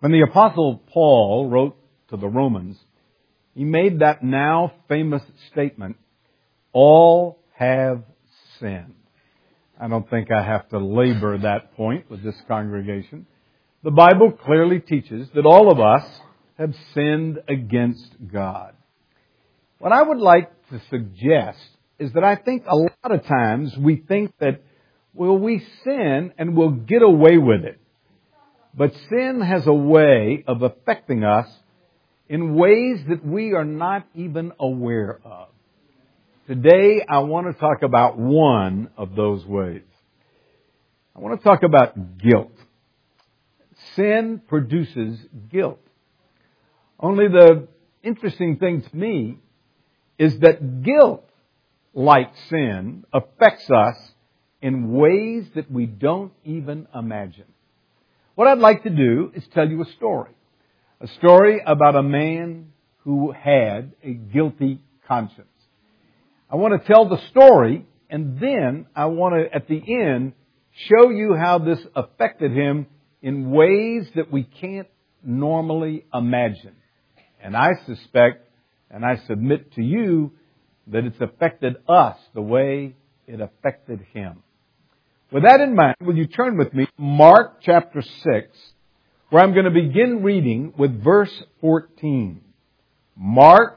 When the Apostle Paul wrote to the Romans, he made that now famous statement, all have sinned. I don't think I have to labor that point with this congregation. The Bible clearly teaches that all of us have sinned against God. What I would like to suggest is that I think a lot of times we think that, well, we sin and we'll get away with it. But sin has a way of affecting us in ways that we are not even aware of. Today, I want to talk about one of those ways. I want to talk about guilt. Sin produces guilt. Only the interesting thing to me is that guilt, like sin, affects us in ways that we don't even imagine. What I'd like to do is tell you a story about a man who had a guilty conscience. I want to tell the story, and then I want to, at the end, show you how this affected him in ways that we can't normally imagine. And I suspect, and I submit to you, that it's affected us the way it affected him. With that in mind, will you turn with me to Mark chapter 6, where I'm going to begin reading with verse 14. Mark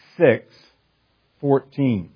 6:14.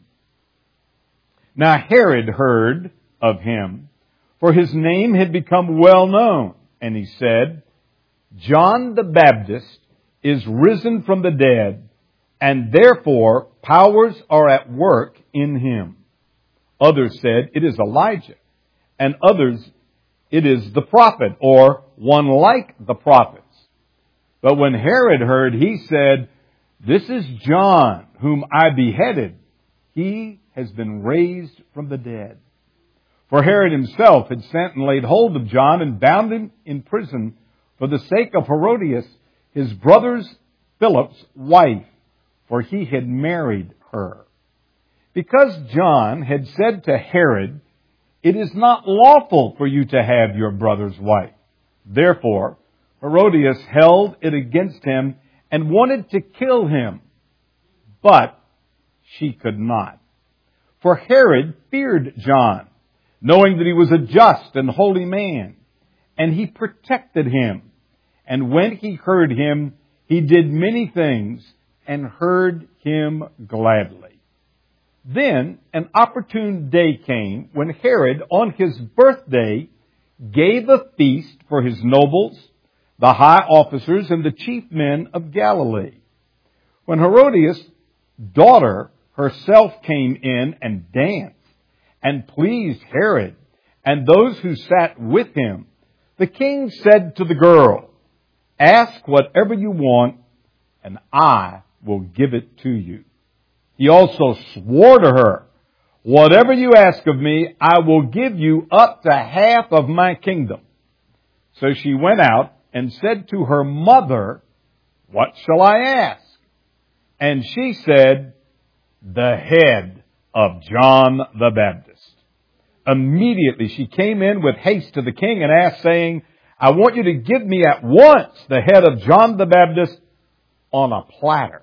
Now Herod heard of him, for his name had become well known, and he said, John the Baptist is risen from the dead, and therefore powers are at work in him. Others said, it is Elijah. And others, it is the prophet, or one like the prophets. But when Herod heard, he said, this is John, whom I beheaded. He has been raised from the dead. For Herod himself had sent and laid hold of John and bound him in prison for the sake of Herodias, his brother Philip's wife, for he had married her. Because John had said to Herod, it is not lawful for you to have your brother's wife. Therefore, Herodias held it against him and wanted to kill him. But she could not. For Herod feared John, knowing that he was a just and holy man, and he protected him. And when he heard him, he did many things and heard him gladly. Then an opportune day came when Herod, on his birthday, gave a feast for his nobles, the high officers, and the chief men of Galilee. When Herodias' daughter herself came in and danced and pleased Herod and those who sat with him, the king said to the girl, ask whatever you want, and I will give it to you. He also swore to her, whatever you ask of me, I will give you up to half of my kingdom. So she went out and said to her mother, what shall I ask? And she said, the head of John the Baptist. Immediately she came in with haste to the king and asked, saying, I want you to give me at once the head of John the Baptist on a platter.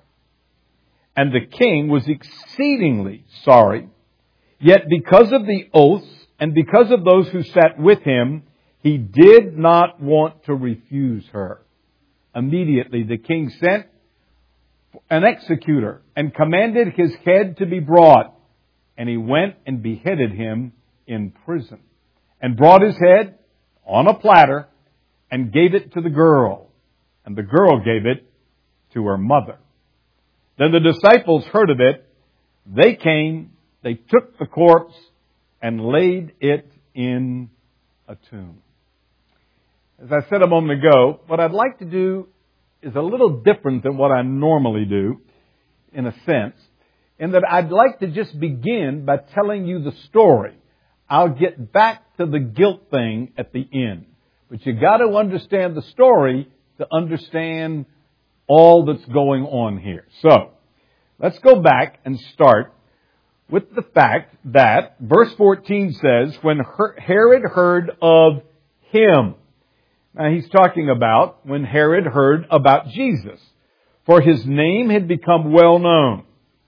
And the king was exceedingly sorry. Yet because of the oaths and because of those who sat with him, he did not want to refuse her. Immediately the king sent an executor and commanded his head to be brought. And he went and beheaded him in prison and brought his head on a platter and gave it to the girl. And the girl gave it to her mother. Then the disciples heard of it. They came, they took the corpse and laid it in a tomb. As I said a moment ago, what I'd like to do is a little different than what I normally do, in a sense, in that I'd like to just begin by telling you the story. I'll get back to the guilt thing at the end. But you got to understand the story to understand all that's going on here. So, let's go back and start with the fact that verse 14 says, when Herod heard of him. Now he's talking about when Herod heard about Jesus, for his name had become well known.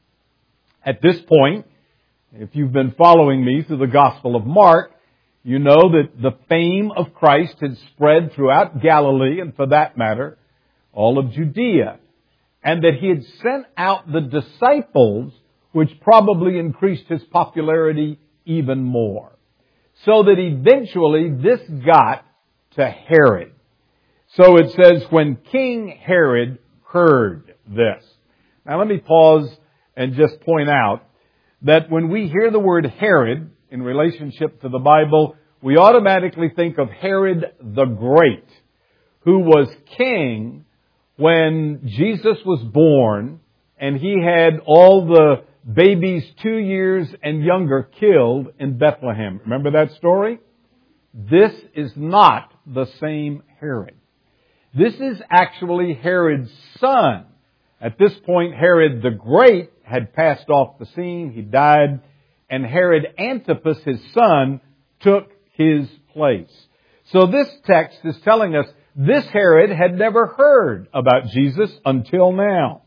At this point, if you've been following me through the Gospel of Mark, you know that the fame of Christ had spread throughout Galilee, and for that matter, all of Judea. And that he had sent out the disciples, which probably increased his popularity even more. So that eventually this got to Herod. So it says, when King Herod heard this. Now let me pause and just point out that when we hear the word Herod in relationship to the Bible, we automatically think of Herod the Great, who was king when Jesus was born, and he had all the babies 2 years and younger killed in Bethlehem. Remember that story? This is not the same Herod. This is actually Herod's son. At this point, Herod the Great had passed off the scene. He died. And Herod Antipas, his son, took his place. So this text is telling us this Herod had never heard about Jesus until now,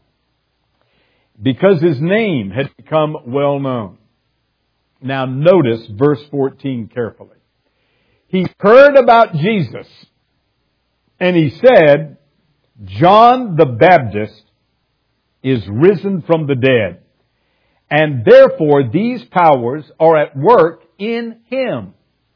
because his name had become well known. Now notice verse 14 carefully. He heard about Jesus, and he said, John the Baptist is risen from the dead, and therefore these powers are at work in him.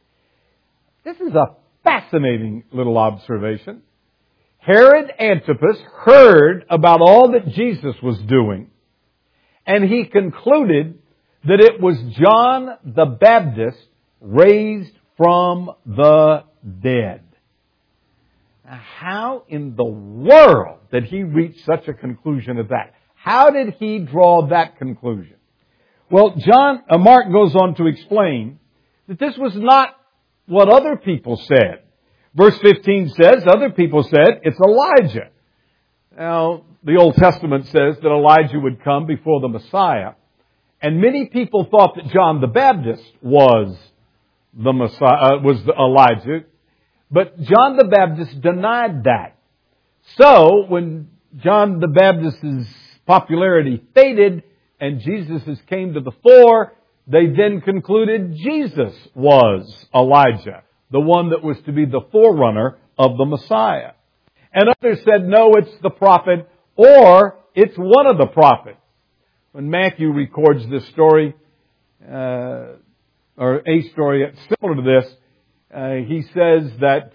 This is a fascinating little observation. Herod Antipas heard about all that Jesus was doing, and he concluded that it was John the Baptist raised from the dead. Now, how in the world did he reach such a conclusion as that? How did he draw that conclusion? Well, Mark goes on to explain that this was not what other people said. Verse 15 says, other people said, it's Elijah. Now, the Old Testament says that Elijah would come before the Messiah. And many people thought that John the Baptist was the Messiah, Elijah. But John the Baptist denied that. So, when John the Baptist's popularity faded and Jesus came to the fore, they then concluded Jesus was Elijah, the one that was to be the forerunner of the Messiah. And others said, no, it's the prophet, or it's one of the prophets. When Matthew records this story, or a story similar to this, he says that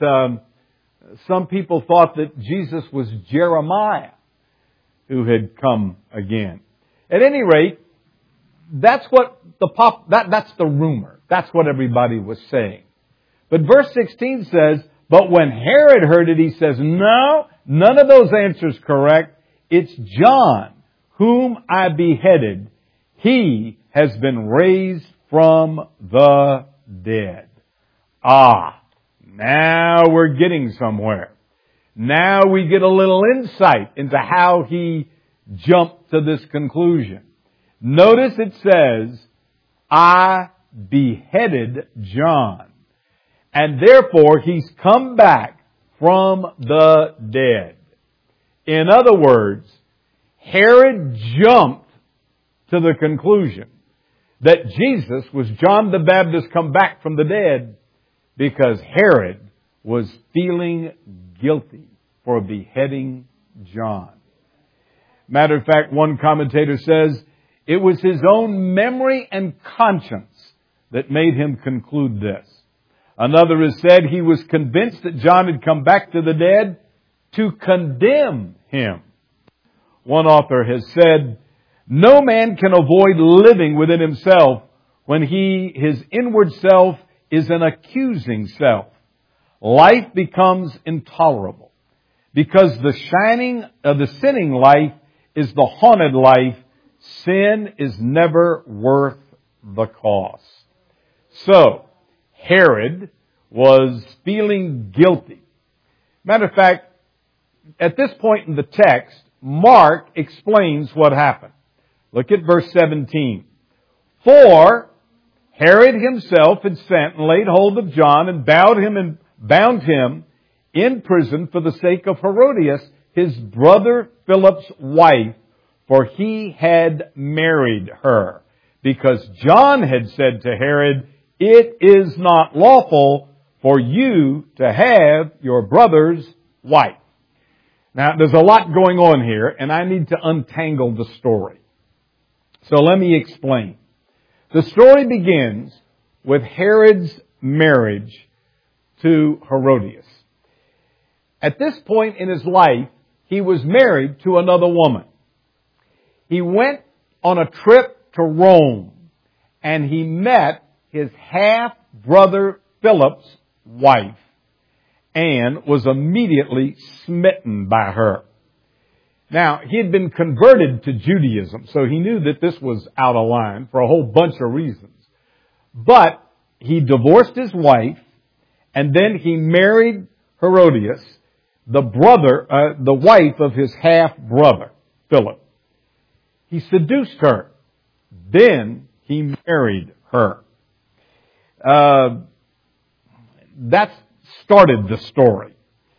some people thought that Jesus was Jeremiah who had come again. At any rate, that's what that's the rumor. That's what everybody was saying. But verse 16 says, but when Herod heard it, he says, no, none of those answers correct. It's John, whom I beheaded. He has been raised from the dead. Now we're getting somewhere. Now we get a little insight into how he jumped to this conclusion. Notice it says, I beheaded John. And therefore he's come back from the dead. In other words, Herod jumped to the conclusion that Jesus was John the Baptist come back from the dead because Herod was feeling guilty for beheading John. Matter of fact, one commentator says it was his own memory and conscience that made him conclude this. Another has said he was convinced that John had come back to the dead to condemn him. One author has said, no man can avoid living within himself when his inward self is an accusing self. Life becomes intolerable because the sinning life is the haunted life. Sin is never worth the cost. So, Herod was feeling guilty. Matter of fact, at this point in the text, Mark explains what happened. Look at verse 17. For Herod himself had sent and laid hold of John and bound him in prison for the sake of Herodias, his brother Philip's wife, for he had married her. Because John had said to Herod, "It is not lawful for you to have your brother's wife." Now, there's a lot going on here, and I need to untangle the story. So let me explain. The story begins with Herod's marriage to Herodias. At this point in his life, he was married to another woman. He went on a trip to Rome, and he met his half-brother Philip's wife, and was immediately smitten by her. Now, he had been converted to Judaism, so he knew that this was out of line for a whole bunch of reasons. But he divorced his wife, and then he married Herodias, the wife of his half-brother, Philip. He seduced her. Then he married her. That started the story.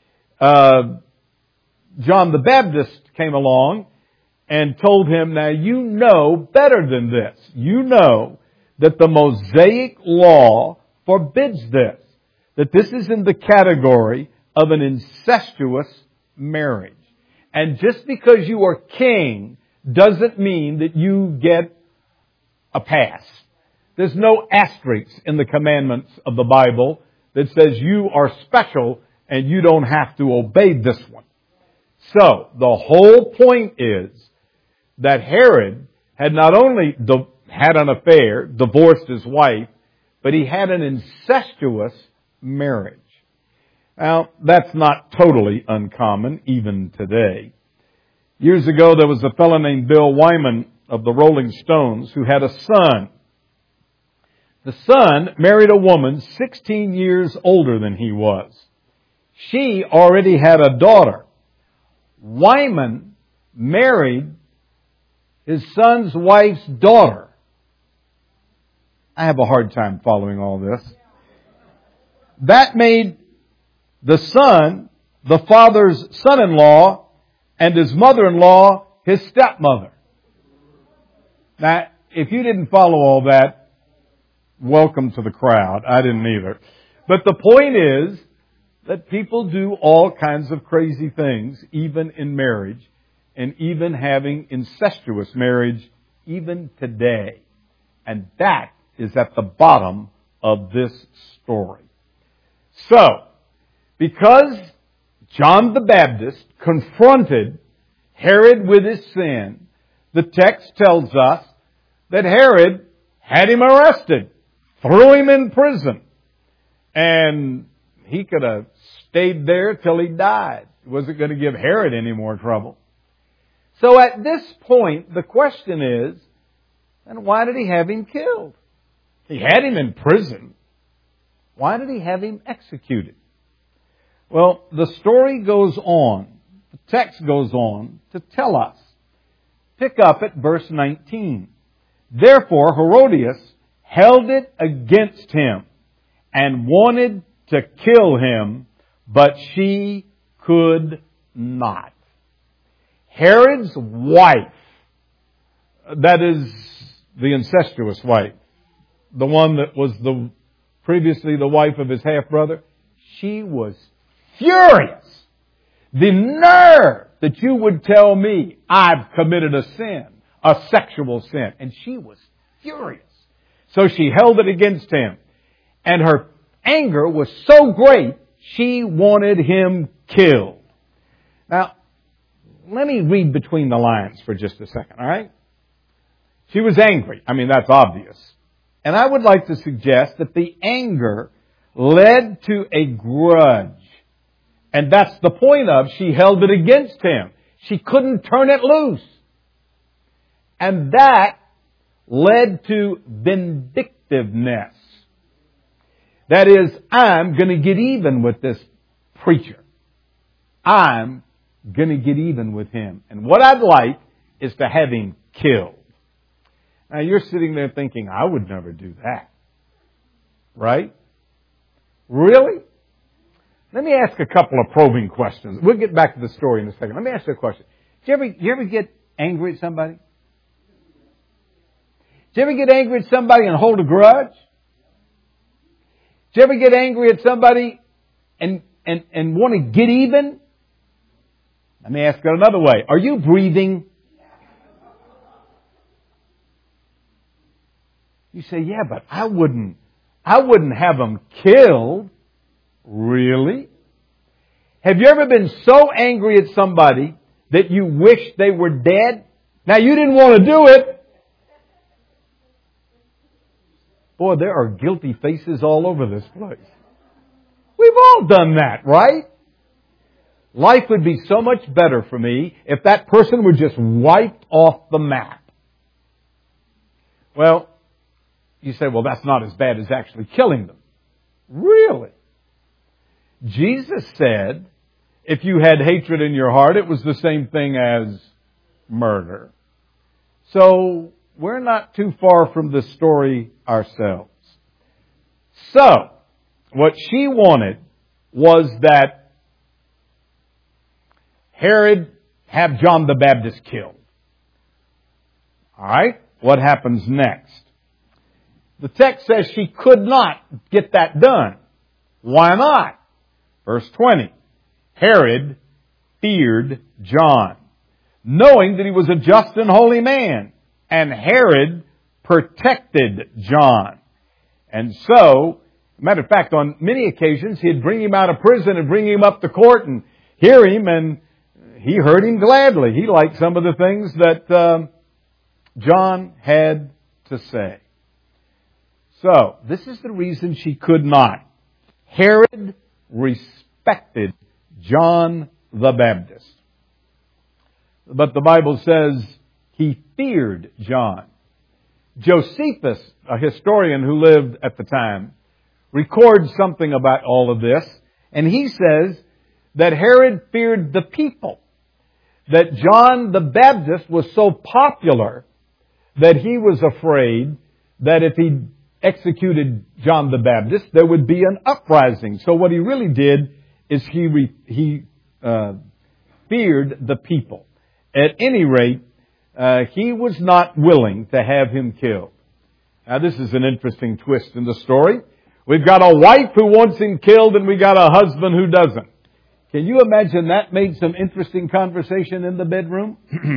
John the Baptist came along and told him, "Now you know better than this. You know that the Mosaic law forbids this. That this is in the category of an incestuous marriage. And just because you are king doesn't mean that you get a pass. There's no asterisks in the commandments of the Bible that says you are special and you don't have to obey this one." So, the whole point is that Herod had not only had an affair, divorced his wife, but he had an incestuous marriage. Now, that's not totally uncommon, even today. Years ago, there was a fellow named Bill Wyman of the Rolling Stones who had a son. The son married a woman 16 years older than he was. She already had a daughter. Wyman married his son's wife's daughter. I have a hard time following all this. That made the son the father's son-in-law and his mother-in-law his stepmother. Now, if you didn't follow all that, welcome to the crowd. I didn't either. But the point is that people do all kinds of crazy things, even in marriage, and even having incestuous marriage, even today. And that is at the bottom of this story. So, because John the Baptist confronted Herod with his sin, the text tells us that Herod had him arrested, threw him in prison, and he could have stayed there till he died. He wasn't going to give Herod any more trouble. So at this point, the question is, then why did he have him killed? He had him in prison. Why did he have him executed? Well, the story goes on. The text goes on to tell us. Pick up at verse 19. Therefore, Herodias held it against him and wanted to kill him, but she could not. Herod's wife, that is the incestuous wife, the one that was previously the wife of his half-brother, she was furious. The nerve that you would tell me I've committed a sin, a sexual sin. And she was furious. So she held it against him. And her anger was so great, she wanted him killed. Now, let me read between the lines for just a second, all right? She was angry. I mean, that's obvious. And I would like to suggest that the anger led to a grudge. And that's the point of she held it against him. She couldn't turn it loose. And that led to vindictiveness. That is, I'm going to get even with this preacher. I'm going to get even with him. And what I'd like is to have him killed. Now you're sitting there thinking, I would never do that. Right? Really? Let me ask a couple of probing questions. We'll get back to the story in a second. Let me ask you a question. Did you ever get angry at somebody? Did you ever get angry at somebody and hold a grudge? Did you ever get angry at somebody and want to get even? Let me ask it another way. Are you breathing? You say, yeah, but I wouldn't have them killed. Really? Have you ever been so angry at somebody that you wish they were dead? Now, you didn't want to do it. Boy, there are guilty faces all over this place. We've all done that, right? Life would be so much better for me if that person were just wiped off the map. Well, you say, well, that's not as bad as actually killing them. Really? Jesus said, if you had hatred in your heart, it was the same thing as murder. So, we're not too far from the story ourselves. So, what she wanted was that Herod have John the Baptist killed. Alright? What happens next? The text says she could not get that done. Why not? Verse 20. Herod feared John, knowing that he was a just and holy man. And Herod protected John. And so, matter of fact, on many occasions, he'd bring him out of prison and bring him up to court and hear him, and he heard him gladly. He liked some of the things that John had to say. So, this is the reason she could not. Herod respected John the Baptist. But the Bible says he feared John. Josephus, a historian who lived at the time, records something about all of this. And he says that Herod feared the people. That John the Baptist was so popular that he was afraid that if he executed John the Baptist, there would be an uprising. So what he really did is he feared the people. At any rate, he was not willing to have him killed. Now this is an interesting twist in the story. We've got a wife who wants him killed and we got a husband who doesn't. Can you imagine that made some interesting conversation in the bedroom?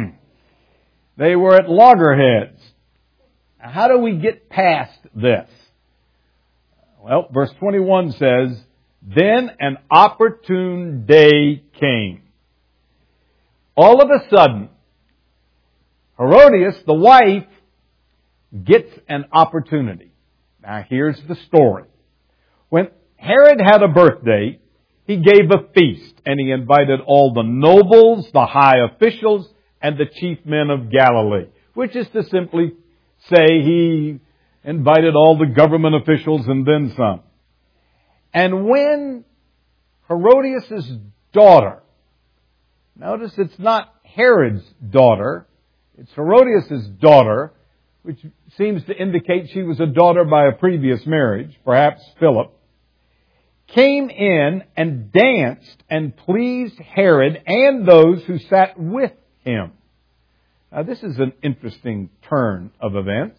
They were at loggerheads. How do we get past this? Well, verse 21 says, then an opportune day came. All of a sudden, Herodias, the wife, gets an opportunity. Now here's the story. When Herod had a birthday, he gave a feast and he invited all the nobles, the high officials, and the chief men of Galilee, which is to simply say he invited all the government officials and then some. And when Herodias' daughter, notice it's not Herod's daughter, it's Herodias' daughter, which seems to indicate she was a daughter by a previous marriage, perhaps Philip, came in and danced and pleased Herod and those who sat with him. Now, this is an interesting turn of events.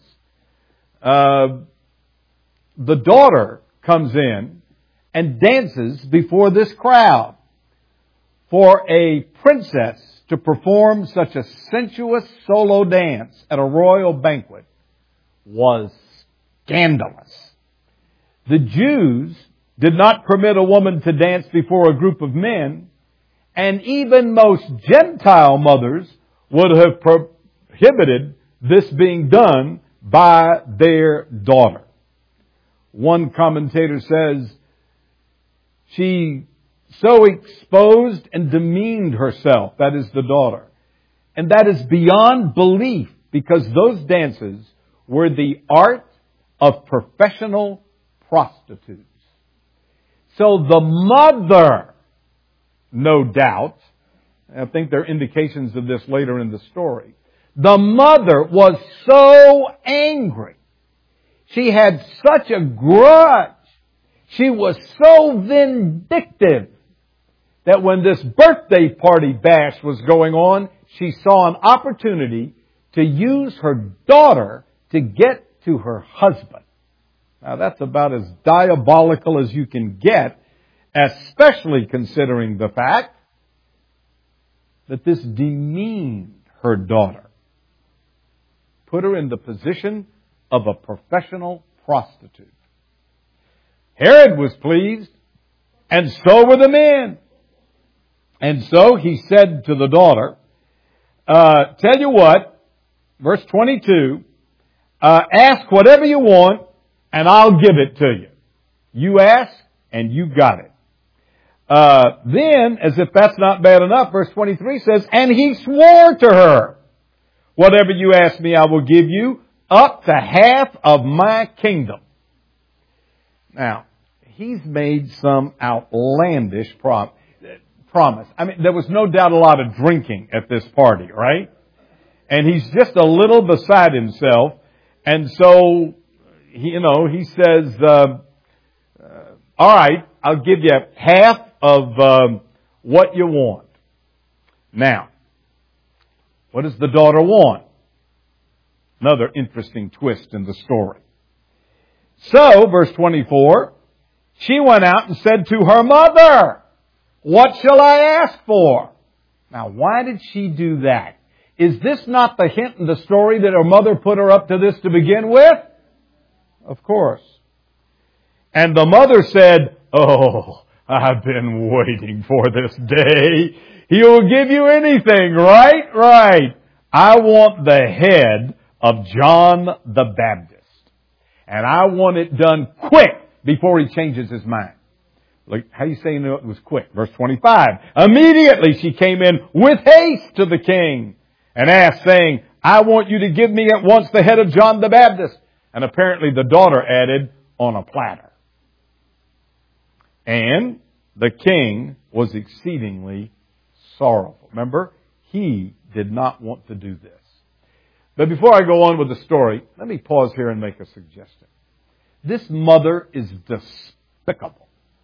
The daughter comes in and dances before this crowd. For a princess to perform such a sensuous solo dance at a royal banquet was scandalous. The Jews did not permit a woman to dance before a group of men, and even most Gentile mothers would have prohibited this being done by their daughter. One commentator says, she so exposed and demeaned herself, that is the daughter. And that is beyond belief, because those dances were the art of professional prostitutes. So the mother, no doubt, I think there are indications of this later in the story, the mother was so angry. She had such a grudge. She was so vindictive that when this birthday party bash was going on, she saw an opportunity to use her daughter to get to her husband. Now that's about as diabolical as you can get, especially considering the fact that this demeaned her daughter. Put her in the position of a professional prostitute. Herod was pleased, and so were the men. And so he said to the daughter, tell you what, verse 22, ask whatever you want, and I'll give it to you. You ask, and you got it. Then, as if that's not bad enough, verse 23 says, and he swore to her, whatever you ask me, I will give you, up to half of my kingdom. Now, he's made some outlandish promise. I mean, there was no doubt a lot of drinking at this party, right? And he's just a little beside himself. And so, he says, all right, I'll give you half of what you want. Now, what does the daughter want? Another interesting twist in the story. So, verse 24, she went out and said to her mother, what shall I ask for? Now, why did she do that? Is this not the hint in the story that her mother put her up to this to begin with? Of course. And the mother said, oh, I've been waiting for this day. He'll give you anything, right? Right. I want the head of John the Baptist. And I want it done quick before he changes his mind. Like, how do you say you know it was quick? Verse 25. Immediately she came in with haste to the king and asked, saying, I want you to give me at once the head of John the Baptist. And apparently the daughter added, on a platter. And the king was exceedingly sorrowful. Remember, he did not want to do this. But before I go on with the story, let me pause here and make a suggestion. This mother is despicable.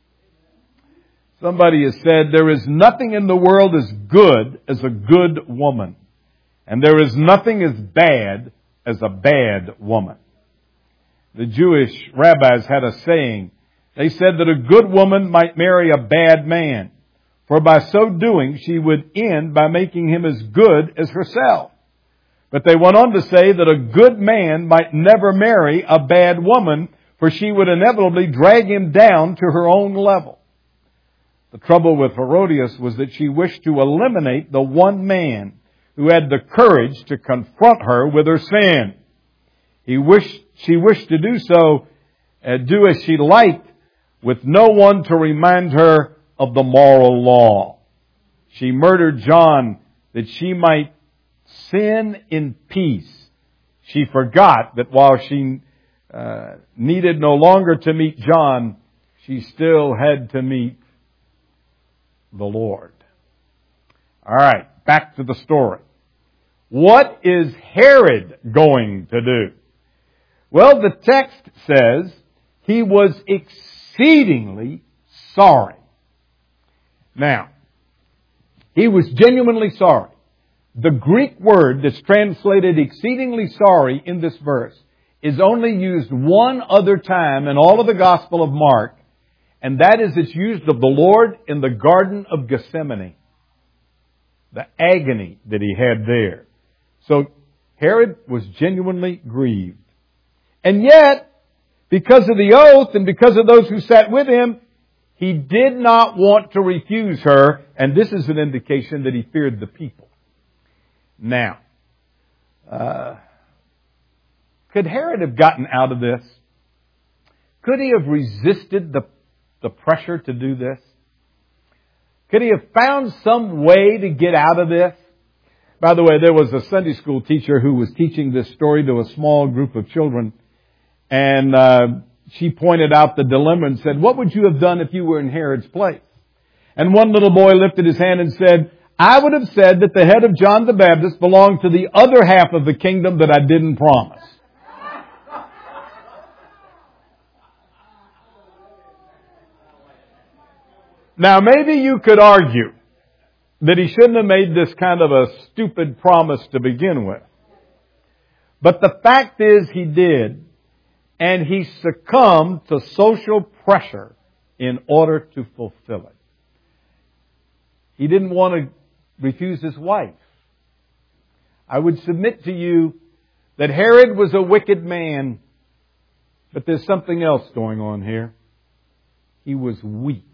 Somebody has said, there is nothing in the world as good as a good woman. And there is nothing as bad as a bad woman. The Jewish rabbis had a saying. They said that a good woman might marry a bad man, for by so doing she would end by making him as good as herself. But they went on to say that a good man might never marry a bad woman, for she would inevitably drag him down to her own level. The trouble with Herodias was that she wished to eliminate the one man who had the courage to confront her with her sin. She wished to do so, do as she liked, with no one to remind her of the moral law. She murdered John that she might sin in peace. She forgot that while she needed no longer to meet John, she still had to meet the Lord. All right, back to the story. What is Herod going to do? Well, the text says he was exceedingly sorry. Now, he was genuinely sorry. The Greek word that's translated exceedingly sorry in this verse is only used one other time in all of the Gospel of Mark, and that is it's used of the Lord in the Garden of Gethsemane. The agony that he had there. So Herod was genuinely grieved. And yet, because of the oath and because of those who sat with him, he did not want to refuse her, and this is an indication that he feared the people. Now, could Herod have gotten out of this? Could he have resisted the pressure to do this? Could he have found some way to get out of this? By the way, there was a Sunday school teacher who was teaching this story to a small group of children, and she pointed out the dilemma and said, what would you have done if you were in Herod's place? And one little boy lifted his hand and said, I would have said that the head of John the Baptist belonged to the other half of the kingdom that I didn't promise. Now maybe you could argue that he shouldn't have made this kind of a stupid promise to begin with. But the fact is he did, and he succumbed to social pressure in order to fulfill it. He didn't want to refuse his wife. I would submit to you that Herod was a wicked man, but there's something else going on here. He was weak.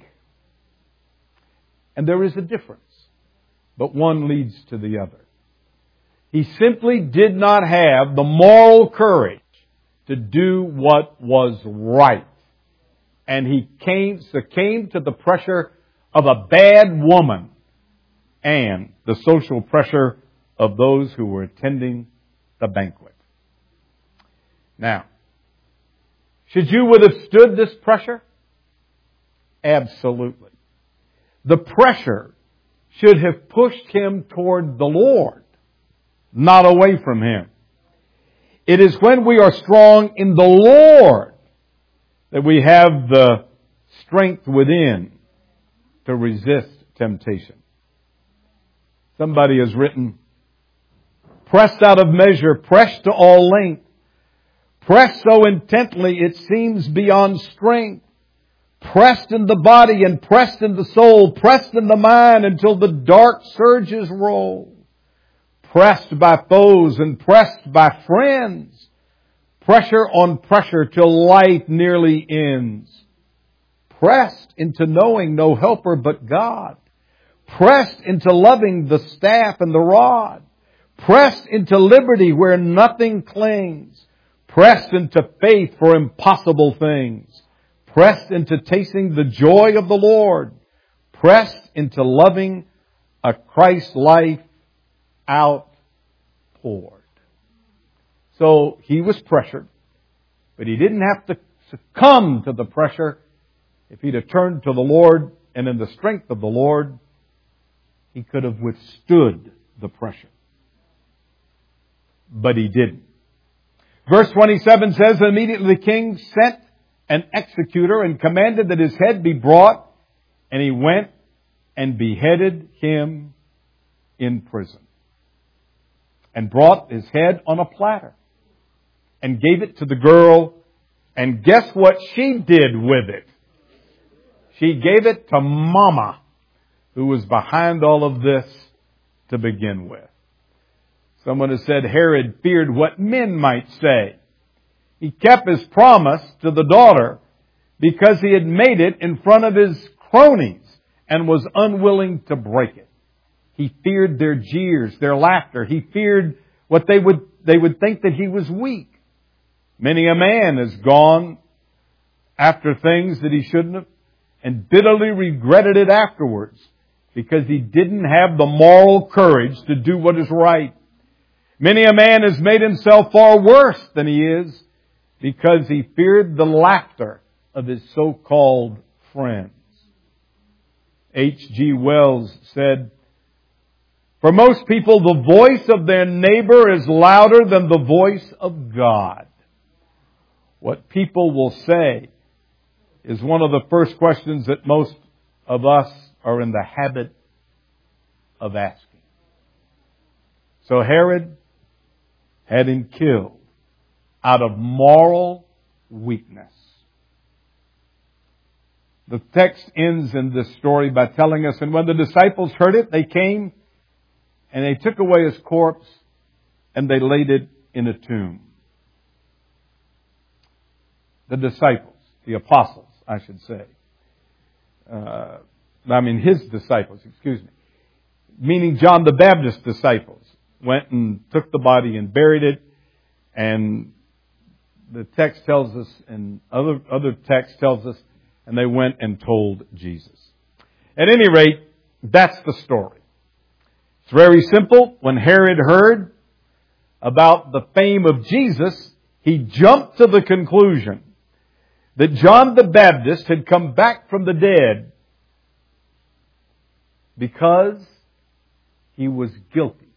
And there is a difference, but one leads to the other. He simply did not have the moral courage to do what was right. And he succumbed to the pressure of a bad woman and the social pressure of those who were attending the banquet. Now, should you withstood this pressure? Absolutely. The pressure should have pushed him toward the Lord, not away from Him. It is when we are strong in the Lord that we have the strength within to resist temptation. Somebody has written, pressed out of measure, pressed to all length, pressed so intently it seems beyond strength, pressed in the body and pressed in the soul, pressed in the mind until the dark surges roll, pressed by foes and pressed by friends, pressure on pressure till life nearly ends, pressed into knowing no helper but God, pressed into loving the staff and the rod, pressed into liberty where nothing clings, pressed into faith for impossible things, pressed into tasting the joy of the Lord, pressed into loving a Christ life outpoured. So he was pressured, but he didn't have to succumb to the pressure. If he'd have turned to the Lord and in the strength of the Lord, he could have withstood the pressure. But he didn't. Verse 27 says, immediately the king sent an executor and commanded that his head be brought, and he went and beheaded him in prison. And brought his head on a platter and gave it to the girl, and guess what she did with it? She gave it to Mama, who was behind all of this to begin with. Someone has said Herod feared what men might say. He kept his promise to the daughter because he had made it in front of his cronies and was unwilling to break it. He feared their jeers, their laughter. He feared what they would think that he was weak. Many a man has gone after things that he shouldn't have and bitterly regretted it afterwards because he didn't have the moral courage to do what is right. Many a man has made himself far worse than he is because he feared the laughter of his so-called friends. H.G. Wells said, for most people, the voice of their neighbor is louder than the voice of God. What people will say is one of the first questions that most of us are in the habit of asking. So Herod had him killed out of moral weakness. The text ends in this story by telling us, and when the disciples heard it, they came and they took away his corpse and they laid it in a tomb. The disciples, the apostles, I should say. His disciples, meaning John the Baptist's disciples, went and took the body and buried it. And the text tells us, and other text tells us, and they went and told Jesus. At any rate, that's the story. It's very simple. When Herod heard about the fame of Jesus, he jumped to the conclusion that John the Baptist had come back from the dead because he was guilty.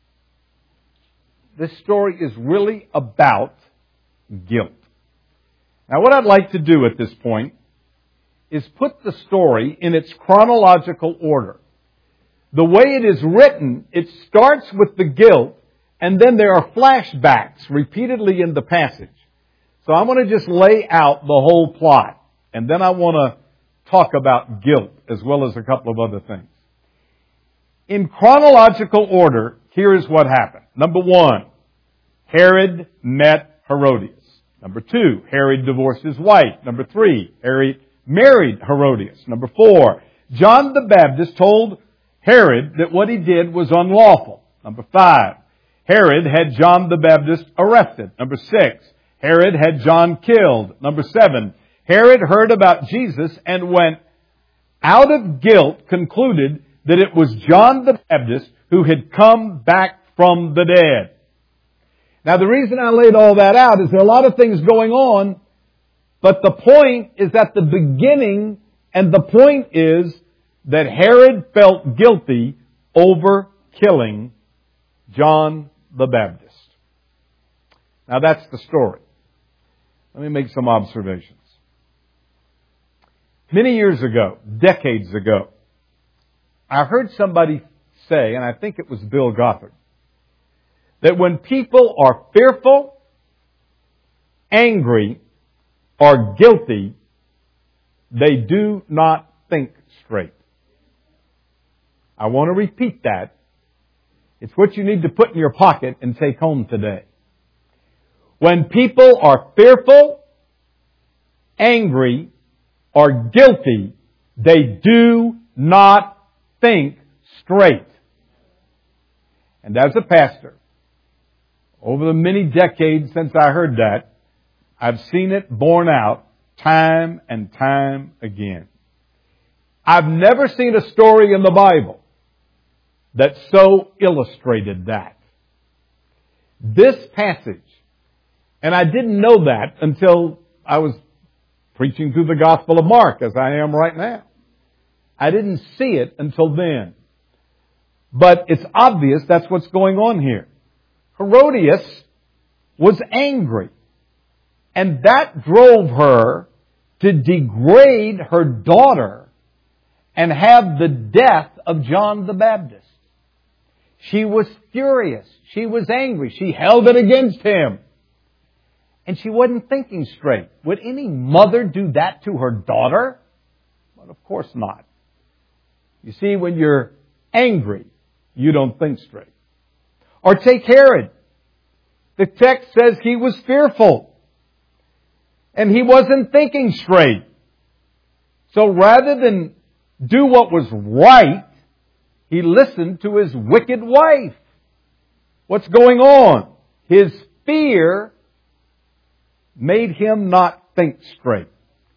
This story is really about guilt. Now, what I'd like to do at this point is put the story in its chronological order. The way it is written, it starts with the guilt, and then there are flashbacks repeatedly in the passage. So I want to just lay out the whole plot, and then I want to talk about guilt as well as a couple of other things. In chronological order, here is what happened. Number 1, Herod met Herodias. Number 2, Herod divorced his wife. Number 3, Herod married Herodias. Number 4, John the Baptist told Herod that what he did was unlawful. Number 5, Herod had John the Baptist arrested. Number 6, Herod had John killed. Number 7, Herod heard about Jesus and went out of guilt, concluded that it was John the Baptist who had come back from the dead. Now the reason I laid all that out is there are a lot of things going on, but the point is at the beginning, and the point is that Herod felt guilty over killing John the Baptist. Now that's the story. Let me make some observations. Many years ago, decades ago, I heard somebody say, and I think it was Bill Gothard, that when people are fearful, angry, or guilty, they do not think straight. I want to repeat that. It's what you need to put in your pocket and take home today. When people are fearful, angry, or guilty, they do not think straight. And as a pastor, over the many decades since I heard that, I've seen it borne out time and time again. I've never seen a story in the Bible that so illustrated that. This passage, and I didn't know that until I was preaching through the Gospel of Mark, as I am right now. I didn't see it until then. But it's obvious that's what's going on here. Herodias was angry. And that drove her to degrade her daughter and have the death of John the Baptist. She was furious. She was angry. She held it against him. And she wasn't thinking straight. Would any mother do that to her daughter? Well, of course not. You see, when you're angry, you don't think straight. Or take Herod. The text says he was fearful. And he wasn't thinking straight. So rather than do what was right, he listened to his wicked wife. What's going on? His fear made him not think straight.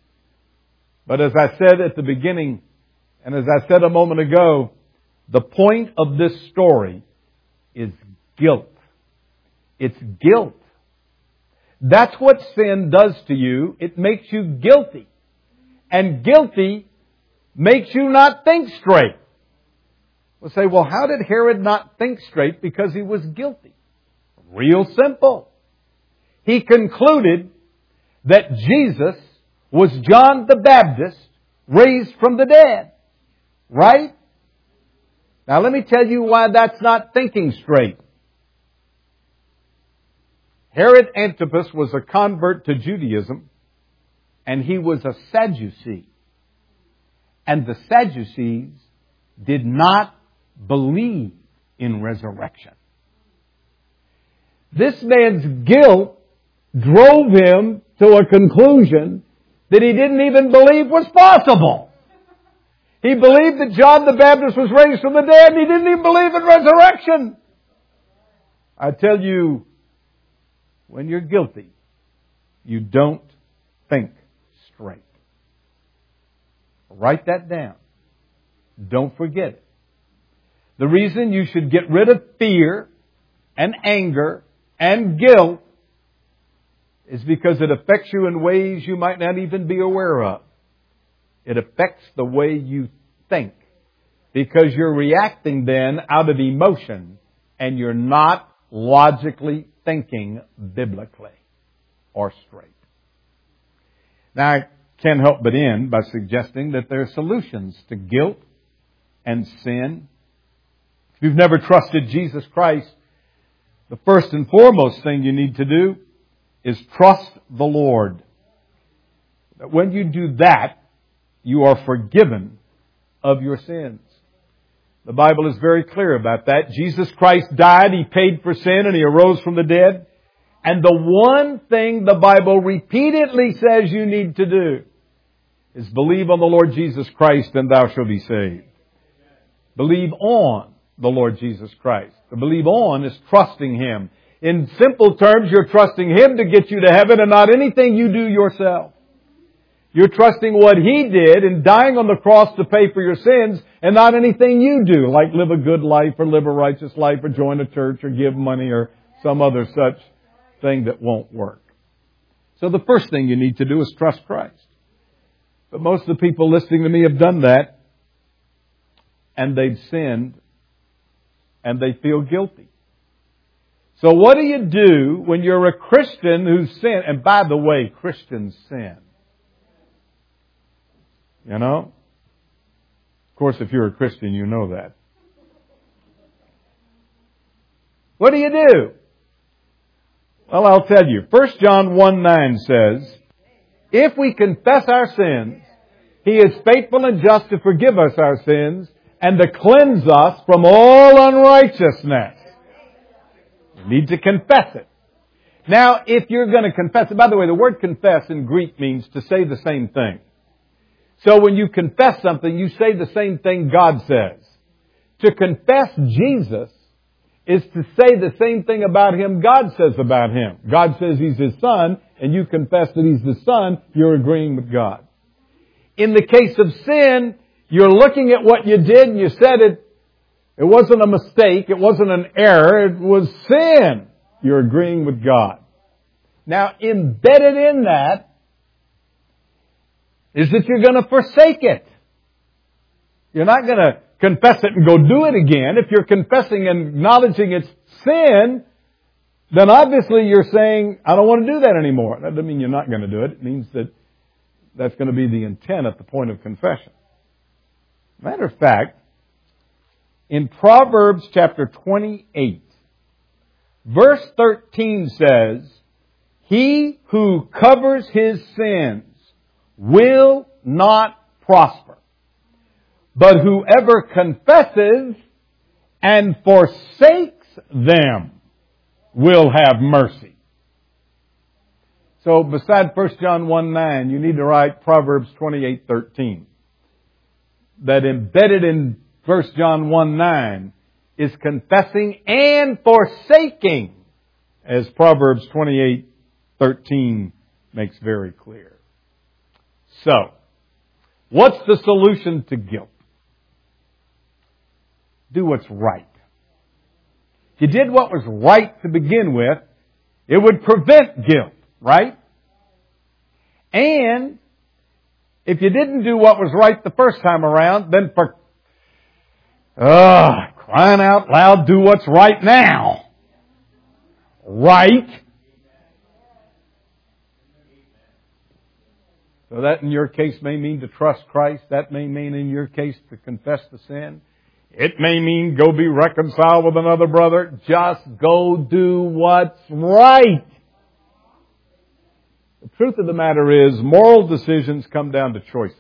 But as I said at the beginning, and as I said a moment ago, the point of this story is guilt. It's guilt. That's what sin does to you. It makes you guilty. And guilty makes you not think straight. We'll say, well, how did Herod not think straight? Because he was guilty. Real simple. He concluded that Jesus was John the Baptist raised from the dead. Right? Now let me tell you why that's not thinking straight. Herod Antipas was a convert to Judaism, and he was a Sadducee. And the Sadducees did not believe in resurrection. This man's guilt drove him to a conclusion that he didn't even believe was possible. He believed that John the Baptist was raised from the dead, and he didn't even believe in resurrection. I tell you, when you're guilty, you don't think straight. Write that down. Don't forget it. The reason you should get rid of fear and anger and guilt is because it affects you in ways you might not even be aware of. It affects the way you think, because you're reacting then out of emotion and you're not logically thinking biblically or straight. Now, I can't help but end by suggesting that there are solutions to guilt and sin. If you've never trusted Jesus Christ, the first and foremost thing you need to do is trust the Lord. That when you do that, you are forgiven of your sins. The Bible is very clear about that. Jesus Christ died, He paid for sin, and He arose from the dead. And the one thing the Bible repeatedly says you need to do is believe on the Lord Jesus Christ and thou shalt be saved. Believe on the Lord Jesus Christ. To believe on is trusting Him. In simple terms, you're trusting Him to get you to heaven and not anything you do yourself. You're trusting what He did in dying on the cross to pay for your sins and not anything you do, like live a good life or live a righteous life or join a church or give money or some other such thing that won't work. So the first thing you need to do is trust Christ. But most of the people listening to me have done that, and they've sinned, and they feel guilty. So what do you do when you're a Christian who's sinned? And by the way, Christians sin. You know? Of course, if you're a Christian, you know that. What do you do? Well, I'll tell you. 1 John 1:9 says, if we confess our sins, He is faithful and just to forgive us our sins and to cleanse us from all unrighteousness. You need to confess it. Now, if you're going to confess it, by the way, the word confess in Greek means to say the same thing. So when you confess something, you say the same thing God says. To confess Jesus is to say the same thing about Him God says about Him. God says He's His Son, and you confess that He's the Son, you're agreeing with God. In the case of sin, you're looking at what you did and you said it. It wasn't a mistake. It wasn't an error. It was sin. You're agreeing with God. Now, embedded in that is that you're going to forsake it. You're not going to confess it and go do it again. If you're confessing and acknowledging it's sin, then obviously you're saying, I don't want to do that anymore. That doesn't mean you're not going to do it. It means that that's going to be the intent at the point of confession. Matter of fact, in Proverbs chapter 28, verse 13 says, he who covers his sins will not prosper, but whoever confesses and forsakes them will have mercy. So beside 1 John 1:9, you need to write Proverbs 28:13. That embedded in 1 John 1:9 is confessing and forsaking, as Proverbs 28:13 makes very clear. So, what's the solution to guilt? Do what's right. If you did what was right to begin with, it would prevent guilt, right? And if you didn't do what was right the first time around, then for crying out loud, do what's right now. Right? So that in your case may mean to trust Christ. That may mean in your case to confess the sin. It may mean go be reconciled with another brother. Just go do what's right. The truth of the matter is, moral decisions come down to choices.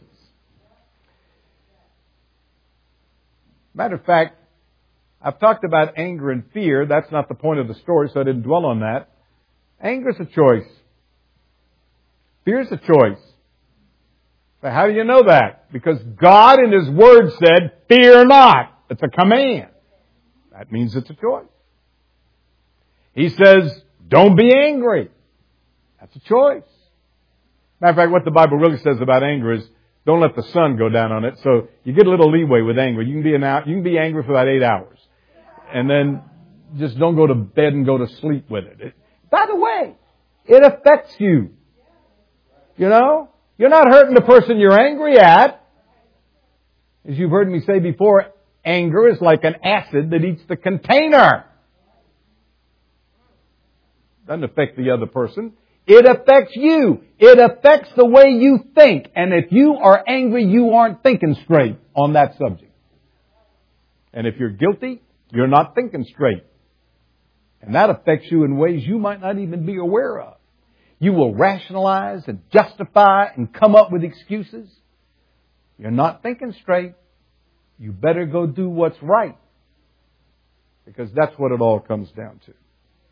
Matter of fact, I've talked about anger and fear. That's not the point of the story, so I didn't dwell on that. Anger is a choice. Fear is a choice. But how do you know that? Because God in His Word said, fear not. It's a command. That means it's a choice. He says, don't be angry. That's a choice. Matter of fact, what the Bible really says about anger is, don't let the sun go down on it. So you get a little leeway with anger. You can be angry for about 8 hours. And then just don't go to bed and go to sleep with it. By the way, it affects you. You know? You're not hurting the person you're angry at. As you've heard me say before, anger is like an acid that eats the container. Doesn't affect the other person. It affects you. It affects the way you think. And if you are angry, you aren't thinking straight on that subject. And if you're guilty, you're not thinking straight. And that affects you in ways you might not even be aware of. You will rationalize and justify and come up with excuses. You're not thinking straight. You better go do what's right. Because that's what it all comes down to.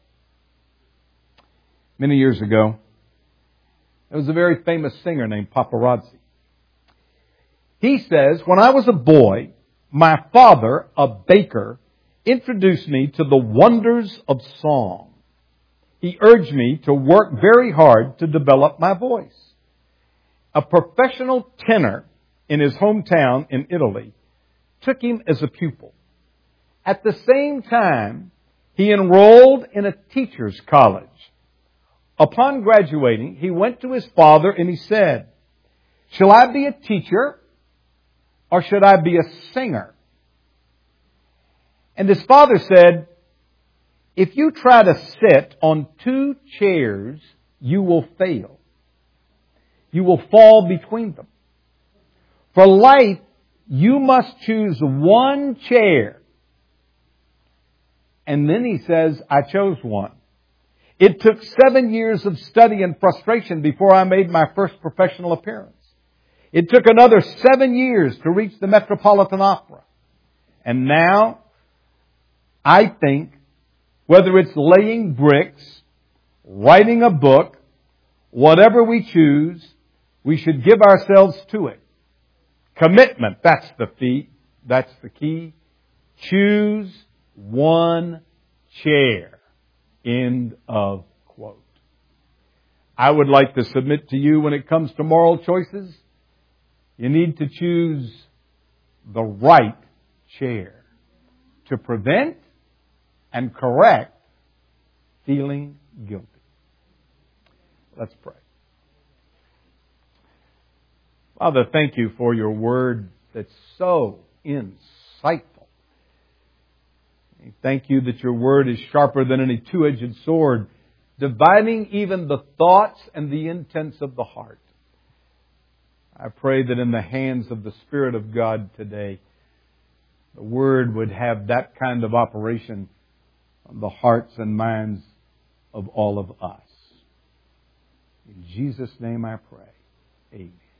Many years ago, there was a very famous singer named Paparazzi. He says, when I was a boy, my father, a baker, introduced me to the wonders of song. He urged me to work very hard to develop my voice. A professional tenor in his hometown in Italy took him as a pupil. At the same time, he enrolled in a teacher's college. Upon graduating, he went to his father and he said, shall I be a teacher or should I be a singer? And his father said, if you try to sit on two chairs, you will fail. You will fall between them. For life, you must choose one chair. And then he says, I chose one. It took 7 years of study and frustration before I made my first professional appearance. It took another 7 years to reach the Metropolitan Opera. And now, I think, whether it's laying bricks, writing a book, whatever we choose, we should give ourselves to it. Commitment, that's the key. Choose one chair. End of quote. I would like to submit to you when it comes to moral choices, you need to choose the right chair to prevent and correct feeling guilty. Let's pray. Father, thank you for your word that's so insightful. Thank you that your word is sharper than any two-edged sword, dividing even the thoughts and the intents of the heart. I pray that in the hands of the Spirit of God today, the word would have that kind of operation on the hearts and minds of all of us. In Jesus' name I pray. Amen.